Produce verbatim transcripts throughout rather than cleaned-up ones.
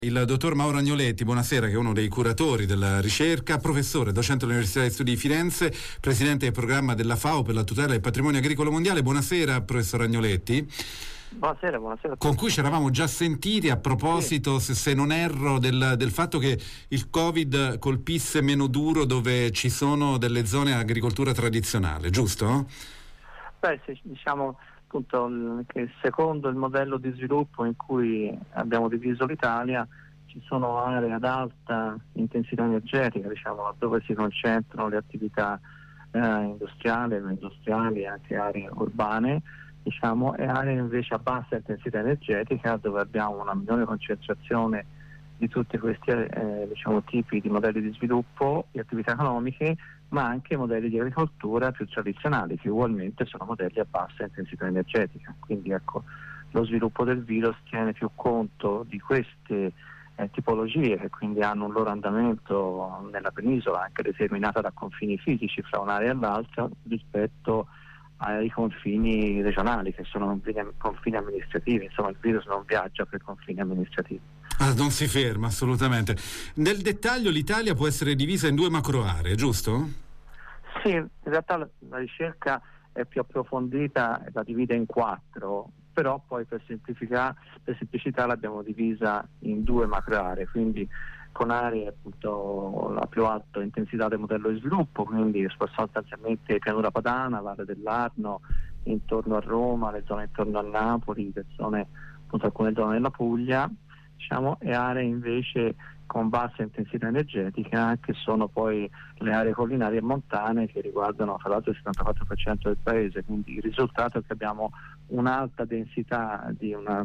Il dottor Mauro Agnoletti, buonasera, che è uno dei curatori della ricerca, professore, docente all'Università degli Studi di Firenze, presidente del programma della FAO per la tutela del patrimonio agricolo mondiale. Buonasera, professor Agnoletti. Buonasera, buonasera. Con cui ci eravamo già sentiti a proposito, sì. se, se non erro, del, del fatto che il Covid colpisse meno duro dove ci sono delle zone agricoltura tradizionale, giusto? Beh, sì, diciamo appunto che secondo il modello di sviluppo in cui abbiamo diviso l'Italia ci sono aree ad alta intensità energetica, diciamo, dove si concentrano le attività eh, industriali, industriali e anche aree urbane, diciamo, e aree invece a bassa intensità energetica dove abbiamo una minore concentrazione di tutti questi eh, diciamo, tipi di modelli di sviluppo, di attività economiche, ma anche modelli di agricoltura più tradizionali, che ugualmente sono modelli a bassa intensità energetica. Quindi ecco, lo sviluppo del virus tiene più conto di queste eh, tipologie, che quindi hanno un loro andamento nella penisola, anche determinata da confini fisici fra un'area e l'altra, rispetto ai confini regionali, che sono confini amministrativi. Insomma, il virus non viaggia per confini amministrativi. Ah, non si ferma, assolutamente. Nel dettaglio l'Italia può essere divisa in due macro aree, giusto? Sì, in realtà la, la ricerca è più approfondita e la divide in quattro, però poi per, semplifica, per semplicità l'abbiamo divisa in due macro aree, quindi con aree appunto la più alta intensità del modello di sviluppo, quindi sostanzialmente pianura padana, Valle dell'Arno, intorno a Roma, le zone intorno a Napoli, le zone, appunto alcune zone della Puglia, diciamo, e aree invece con bassa intensità energetica, che sono poi le aree collinari e montane, che riguardano tra l'altro il settantaquattro per cento del paese. Quindi il risultato è che abbiamo un'alta densità di un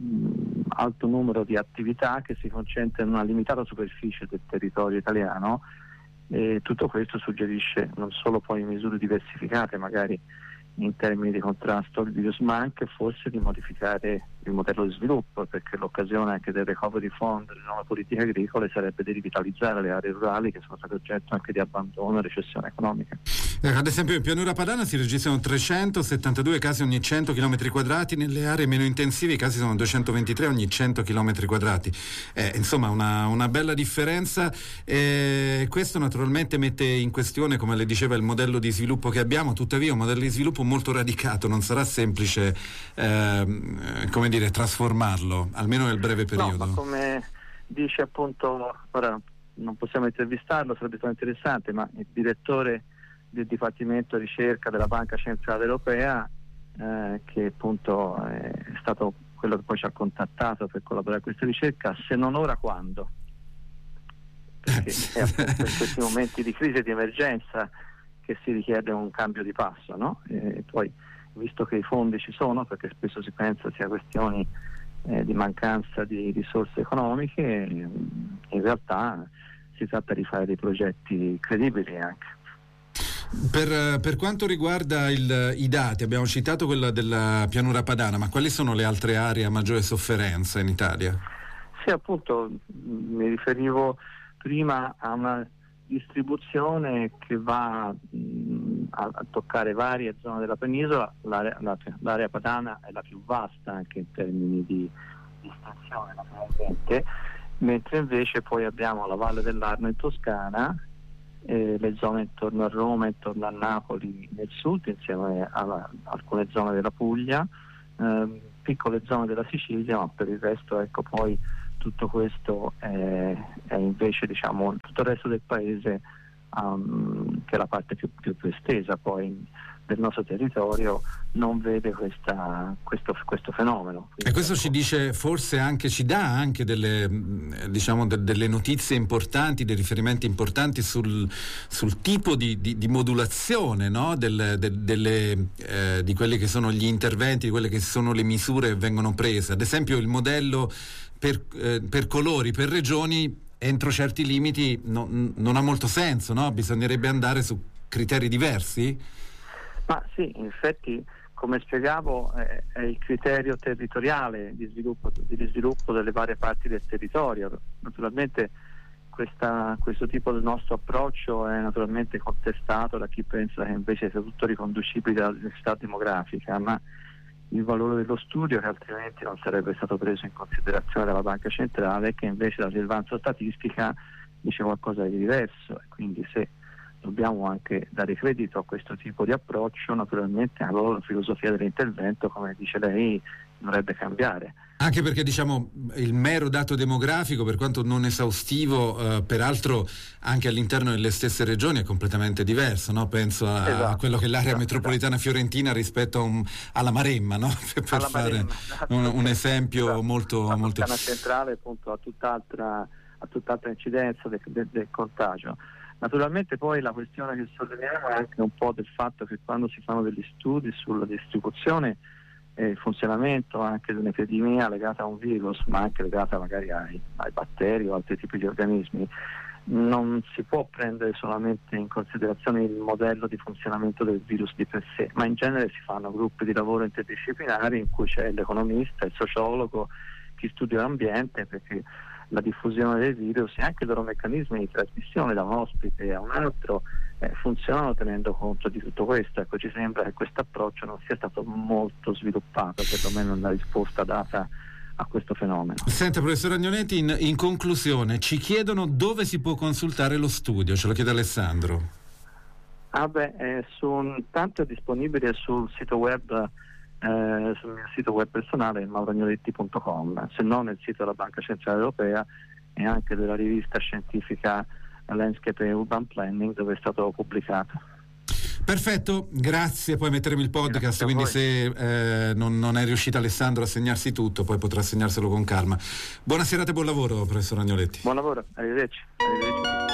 alto numero di attività che si concentra in una limitata superficie del territorio italiano, e tutto questo suggerisce non solo poi misure diversificate magari in termini di contrasto al virus, ma anche forse di modificare il modello di sviluppo, perché l'occasione anche del recovery fund, delle nuove politiche agricole, sarebbe di rivitalizzare le aree rurali che sono state oggetto anche di abbandono e recessione economica. Eh, ad esempio in pianura padana si registrano trecentosettantadue casi ogni cento chilometri quadrati, nelle aree meno intensive i casi sono duecentoventitré ogni cento chilometri quadrati. Eh, insomma una, una bella differenza. Eh, questo naturalmente mette in questione, come le diceva, il modello di sviluppo che abbiamo, tuttavia un modello di sviluppo molto radicato, non sarà semplice eh, come dire, trasformarlo, almeno nel breve periodo. No, ma come dice appunto, ora non possiamo intervistarlo, sarebbe stato interessante, ma il direttore del Dipartimento Ricerca della Banca Centrale Europea, eh, che appunto è stato quello che poi ci ha contattato per collaborare a questa ricerca, se non ora quando? Perché è appunto in questi momenti di crisi e di emergenza che si richiede un cambio di passo, no? E poi, visto che i fondi ci sono, perché spesso si pensa sia questioni eh, di mancanza di risorse economiche, in realtà si tratta di fare dei progetti credibili anche. Per, per quanto riguarda il, i dati, abbiamo citato quella della pianura padana, ma quali sono le altre aree a maggiore sofferenza in Italia? Sì, appunto, mi riferivo prima a una distribuzione che va mh, a, a toccare varie zone della penisola. L'area, la, l'area padana è la più vasta anche in termini di, di estensione, naturalmente, mentre invece poi abbiamo la Valle dell'Arno in Toscana, eh, le zone intorno a Roma, intorno a Napoli nel sud, insieme a alcune zone della Puglia, eh, piccole zone della Sicilia, ma per il resto ecco poi tutto questo è, è invece, diciamo, tutto il resto del paese, um, che è la parte più, più, più estesa poi del nostro territorio, non vede questa, questo, questo fenomeno. Quindi, e questo ecco, ci dice, forse anche ci dà anche delle, diciamo, de, delle notizie importanti, dei riferimenti importanti sul, sul tipo di, di, di modulazione, no? Del, de, delle, eh, di quelli che sono gli interventi, di quelle che sono le misure che vengono prese. Ad esempio il modello per, eh, per colori, per regioni, entro certi limiti no, non ha molto senso, no? Bisognerebbe andare su criteri diversi? Ma sì, in effetti, come spiegavo, è, è il criterio territoriale di sviluppo, di sviluppo delle varie parti del territorio. Naturalmente questa, questo tipo di nostro approccio è naturalmente contestato da chi pensa che invece sia tutto riconducibile alla necessità demografica, ma il valore dello studio, che altrimenti non sarebbe stato preso in considerazione dalla Banca Centrale, che invece la rilevanza statistica dice qualcosa di diverso, e quindi se dobbiamo anche dare credito a questo tipo di approccio, naturalmente la loro filosofia dell'intervento, come dice lei, dovrebbe cambiare. Anche perché, diciamo, il mero dato demografico, per quanto non esaustivo, eh, peraltro anche all'interno delle stesse regioni è completamente diverso, no? Penso a, esatto, a quello che è l'area esatto, metropolitana esatto. fiorentina rispetto a un, alla Maremma, no? Per, per alla fare Maremma, esatto. un, un esempio esatto. molto... La molto... Toscana centrale appunto ha tutt'altra, ha tutt'altra incidenza del, del, del contagio. Naturalmente poi la questione che solleviamo è anche un po' del fatto che quando si fanno degli studi sulla distribuzione e il funzionamento anche di un'epidemia legata a un virus, ma anche legata magari ai, ai batteri o altri tipi di organismi, non si può prendere solamente in considerazione il modello di funzionamento del virus di per sé, ma in genere si fanno gruppi di lavoro interdisciplinari in cui c'è l'economista, il sociologo, chi studia l'ambiente, perché la diffusione del virus e anche i loro meccanismi di trasmissione da un ospite a un altro eh, funzionano tenendo conto di tutto questo. Ecco, ci sembra che questo approccio non sia stato molto sviluppato, perlomeno nella risposta data a questo fenomeno. Senta, professor Agnoletti, in, in conclusione ci chiedono dove si può consultare lo studio, ce lo chiede Alessandro. Ah beh, eh, su, tanto è disponibile sul sito web Eh, sul mio sito web personale mauro agnoletti punto com, se no nel sito della Banca Centrale Europea e anche della rivista scientifica Landscape and Urban Planning, dove è stato pubblicato. Perfetto, grazie, poi metteremo il podcast, quindi se eh, non, non è riuscito Alessandro a segnarsi tutto, poi potrà segnarselo con calma. Buona serata e buon lavoro, professor Agnoletti. Buon lavoro, arrivederci. Arrivederci.